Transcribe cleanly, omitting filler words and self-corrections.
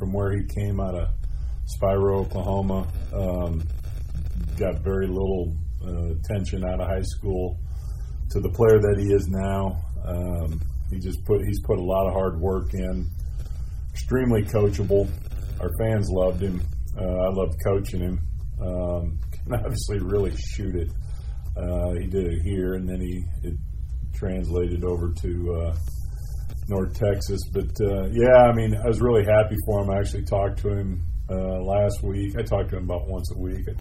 from where he came out of Spiro, Oklahoma. Got very little attention out of high school to the player that he is now. He's put a lot of hard work in. Extremely coachable. Our fans loved him. I loved coaching him. Can obviously really shoot it. He did it here, and then it translated over to North Texas. But I mean, I was really happy for him. I actually talked to him last week. I talked to him about once a week.